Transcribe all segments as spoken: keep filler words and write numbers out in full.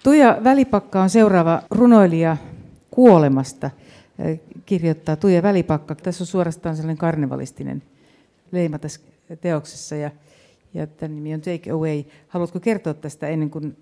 Tuija Välipakka on seuraava runoilija kuolemasta. Kirjoittaa Tuija Välipakka. Tässä on suorastaan sellainen karnevalistinen leima tässä teoksessa ja, ja tämän nimi on Take Away. Haluatko kertoa tästä ennen kuin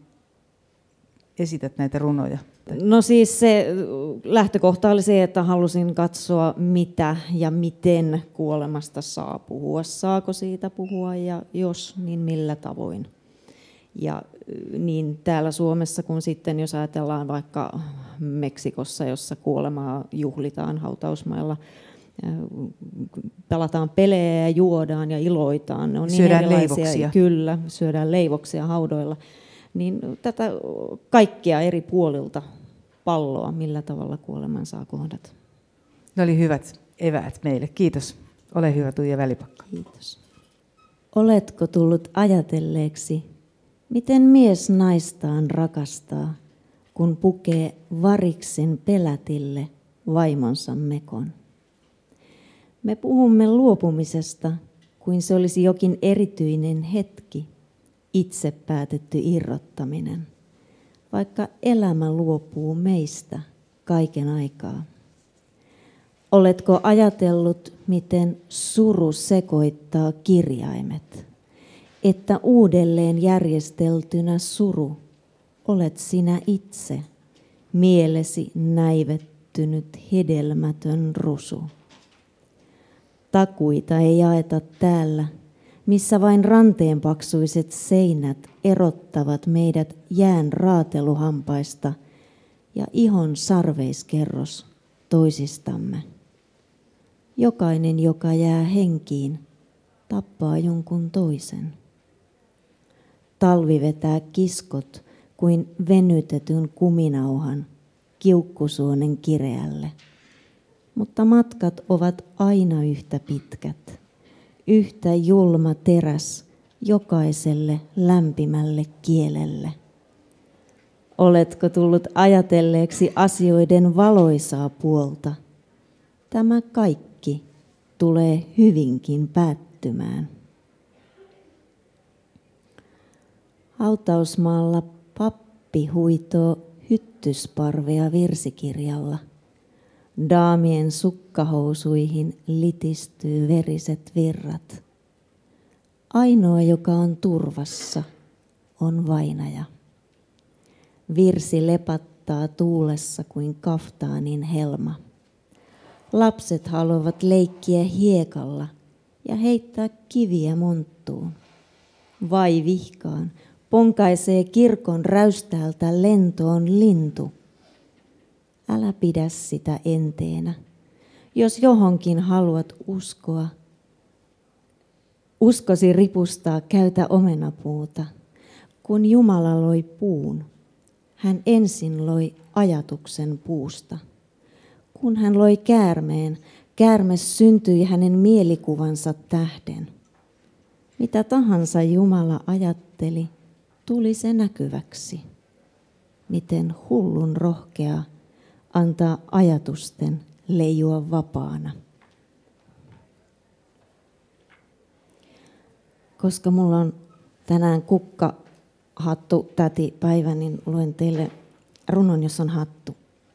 esität näitä runoja? No siis se lähtökohta oli se, että halusin katsoa mitä ja miten kuolemasta saa puhua. Saako siitä puhua ja jos, niin millä tavoin. Ja niin täällä Suomessa kuin sitten, jos ajatellaan vaikka Meksikossa, jossa kuolemaa juhlitaan hautausmailla, pelataan pelejä ja juodaan ja iloitaan. Ne on syödään niin erilaisia, leivoksia. Kyllä, syödään leivoksia haudoilla. Niin tätä kaikkia eri puolilta palloa, millä tavalla kuoleman saa kohdata. Ne oli hyvät eväät meille. Kiitos. Ole hyvä, Tuija Välipakka. Kiitos. Oletko tullut ajatelleeksi, miten mies naistaan rakastaa, kun pukee variksen pelätille vaimonsa mekon? Me puhumme luopumisesta, kuin se olisi jokin erityinen hetki, itse päätetty irrottaminen, vaikka elämä luopuu meistä kaiken aikaa. Oletko ajatellut, miten suru sekoittaa kirjaimet, että uudelleen järjesteltynä suru olet sinä itse, mielesi näivettynyt hedelmätön rusu. Takuita ei jaeta täällä, missä vain ranteenpaksuiset seinät erottavat meidät jään raateluhampaista ja ihon sarveiskerros toisistamme. Jokainen, joka jää henkiin, tappaa jonkun toisen. Talvi vetää kiskot kuin venytetyn kuminauhan kiukkusuonen kireälle, mutta matkat ovat aina yhtä pitkät, yhtä julma teräs jokaiselle lämpimälle kielelle. Oletko tullut ajatelleeksi asioiden valoisaa puolta? Tämä kaikki tulee hyvinkin päättymään. Hautausmaalla pappi huitoo hyttysparvea virsikirjalla. Daamien sukkahousuihin litistyy veriset virrat. Ainoa, joka on turvassa, on vainaja. Virsi lepattaa tuulessa kuin kaftaanin helma. Lapset haluavat leikkiä hiekalla ja heittää kiviä monttuun. Vai vihkaan, ponkaisee kirkon räystäältä lentoon lintu. Älä pidä sitä enteenä. Jos johonkin haluat uskoa, uskosi ripustaa, käytä omenapuuta. Kun Jumala loi puun, hän ensin loi ajatuksen puusta. Kun hän loi käärmeen, käärme syntyi hänen mielikuvansa tähden. Mitä tahansa Jumala ajatteli, tuli se näkyväksi. Miten hullun rohkea antaa ajatusten leijua vapaana. Koska mulla on tänään kukkahattu täti päivä, niin luen teille runon, jos on hattu.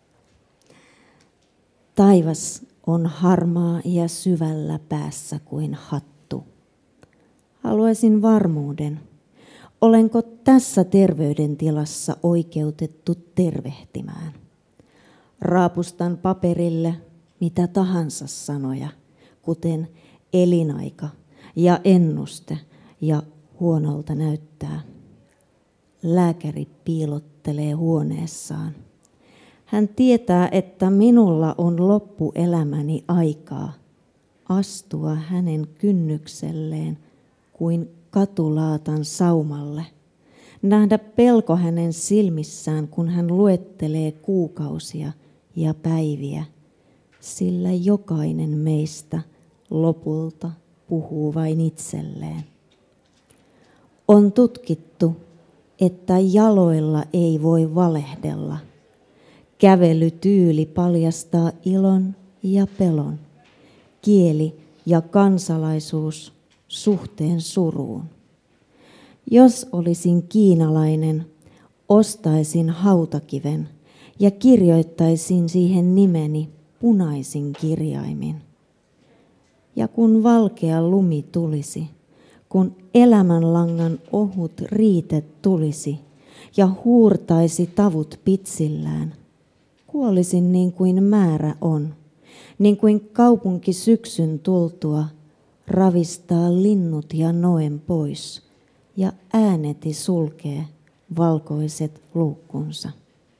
Taivas on harmaa ja syvällä päässä kuin hattu. Haluaisin varmuuden. Olenko tässä terveydentilassa oikeutettu tervehtimään? Raapustan paperille mitä tahansa sanoja, kuten elinaika ja ennuste ja huonolta näyttää. Lääkäri piilottelee huoneessaan. Hän tietää, että minulla on loppuelämäni aikaa astua hänen kynnykselleen kuin katulaatan saumalle. Nähdä pelko hänen silmissään, kun hän luettelee kuukausia ja päiviä, sillä jokainen meistä lopulta puhuu vain itselleen. On tutkittu, että jaloilla ei voi valehdella. Kävelytyyli paljastaa ilon ja pelon, kieli ja kansalaisuus suhteen suruun. Jos olisin kiinalainen, Ostaisin hautakiven ja kirjoittaisin siihen nimeni punaisin kirjaimin. Ja kun valkea lumi tulisi, kun elämänlangan ohut riite tulisi ja huurtaisi tavut pitsillään, kuolisin niin kuin määrä on, niin kuin kaupunki syksyn tultua ravistaa linnut ja noen pois ja ääneti sulkee valkoiset luukkunsa.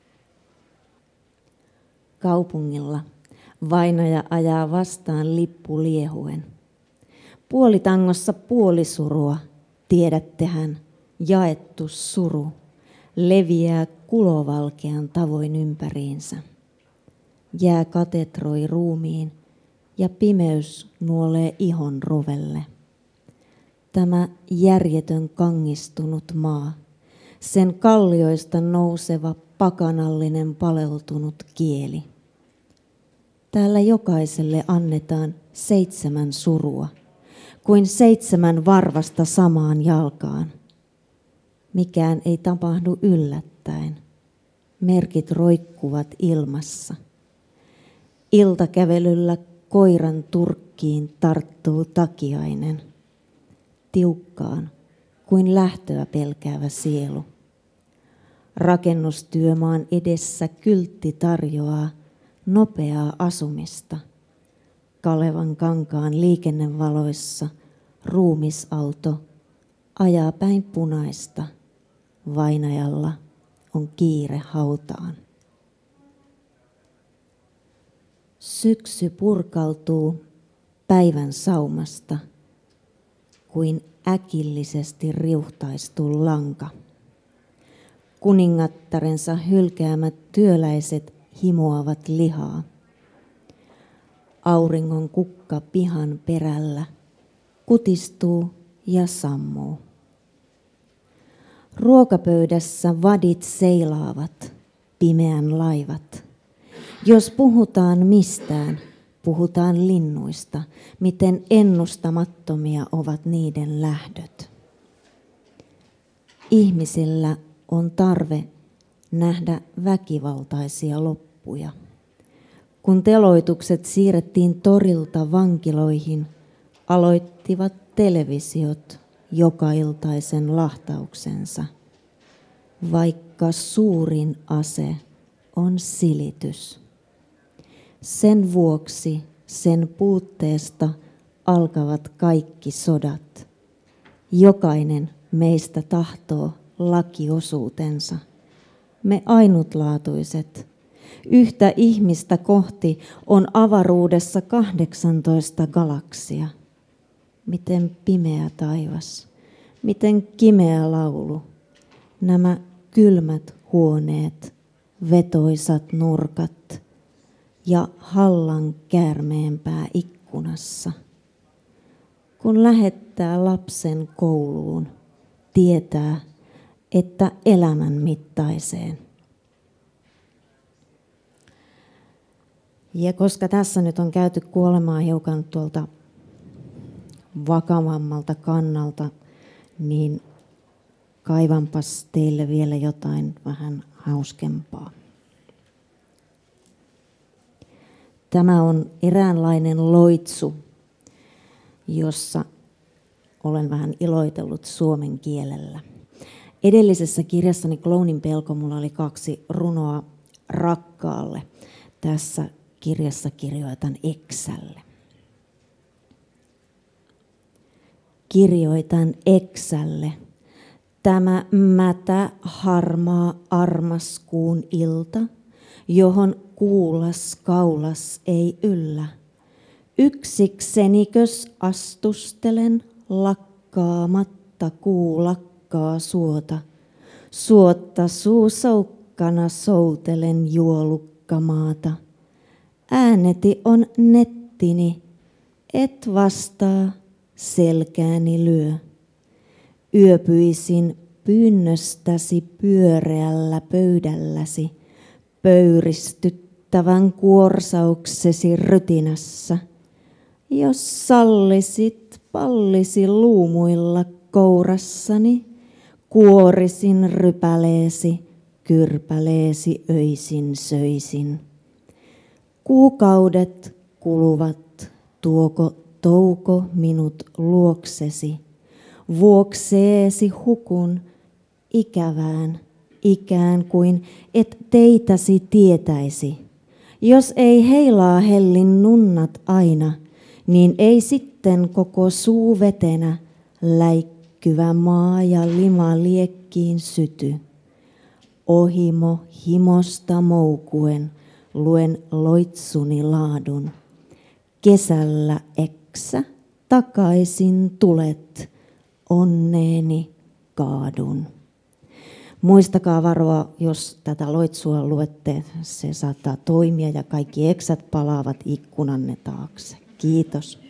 Kaupungilla vainaja ajaa vastaan lippu liehuen. Puolitangossa puolisurua, tiedättehän, jaettu suru leviää kulovalkean tavoin ympäriinsä. Jää katetroi ruumiin ja pimeys nuolee ihon rovelle. Tämä järjetön kangistunut maa, sen kallioista nouseva pakanallinen paleltunut kieli. Täällä jokaiselle annetaan seitsemän surua, kuin seitsemän varvasta samaan jalkaan. Mikään ei tapahdu yllättäen. Merkit roikkuvat ilmassa. Iltakävelyllä koiran turkkiin tarttuu takiainen. Tiukkaan kuin lähtöä pelkäävä sielu. Rakennustyömaan edessä kyltti tarjoaa nopeaa asumista. Kalevan kankaan liikennevaloissa ruumisauto ajaa päin punaista. Vainajalla on kiire hautaan. Syksy purkautuu päivän saumasta kuin äkillisesti riuhtaistu lanka. Kuningattarensa hylkäämät työläiset himoavat lihaa. Auringon kukka pihan perällä kutistuu ja sammuu. Ruokapöydässä vadit seilaavat, pimeän laivat. Jos puhutaan mistään, puhutaan linnuista, miten ennustamattomia ovat niiden lähdöt. Ihmisillä on tarve nähdä väkivaltaisia loppuja. Kun teloitukset siirrettiin torilta vankiloihin, aloittivat televisiot jokailtaisen lahtauksensa, vaikka suurin ase on silitys. Sen vuoksi sen puutteesta alkavat kaikki sodat. Jokainen meistä tahtoo lakiosuutensa. Me ainutlaatuiset. Yhtä ihmistä kohti on avaruudessa kahdeksantoista galaksia. Miten pimeä taivas, miten kimeä laulu. Nämä kylmät huoneet, vetoisat nurkat ja hallan käärmeenpää ikkunassa. Kun lähettää lapsen kouluun, tietää, että elämän mittaiseen. Ja koska tässä nyt on käyty kuolemaa hiukan tuolta vakavammalta kannalta, niin kaivanpas teille vielä jotain vähän hauskempaa. Tämä on eräänlainen loitsu, jossa olen vähän iloitellut suomen kielellä. Edellisessä kirjassani Clownin pelko mulla oli kaksi runoa rakkaalle. Tässä kirjassa kirjoitan Eksälle. Kirjoitan Eksälle. Tämä mätä harmaa armaskuun ilta, johon kuulas kaulas ei yllä. Yksiksenikös astustelen lakkaamatta kuu lakkaa suota. Suotta suusoukkana soutelen juolukkamaata. Ääneti on nettini, et vastaa, selkääni lyö. Yöpyisin pyynnöstäsi pyöreällä pöydälläsi, pöyristyttävän kuorsauksesi rytinässä. Jos sallisit, pallisi luumuilla kourassani, kuorisin rypäleesi kyrpäleesi öisin söisin. Kuukaudet kuluvat, tuoko touko minut luoksesi. Vuokseesi hukun ikävään, ikään kuin et teitäsi tietäisi. Jos ei heilaa hellin nunnat aina, niin ei sitten koko suu vetenä läikkyvä maa ja lima liekkiin syty. Ohimo himosta moukuen luen loitsuni laadun. Kesällä eksä takaisin tulet, onneeni kaadun. Muistakaa varoa, jos tätä loitsua luette, se saattaa toimia ja kaikki eksät palaavat ikkunanne taakse. Kiitos.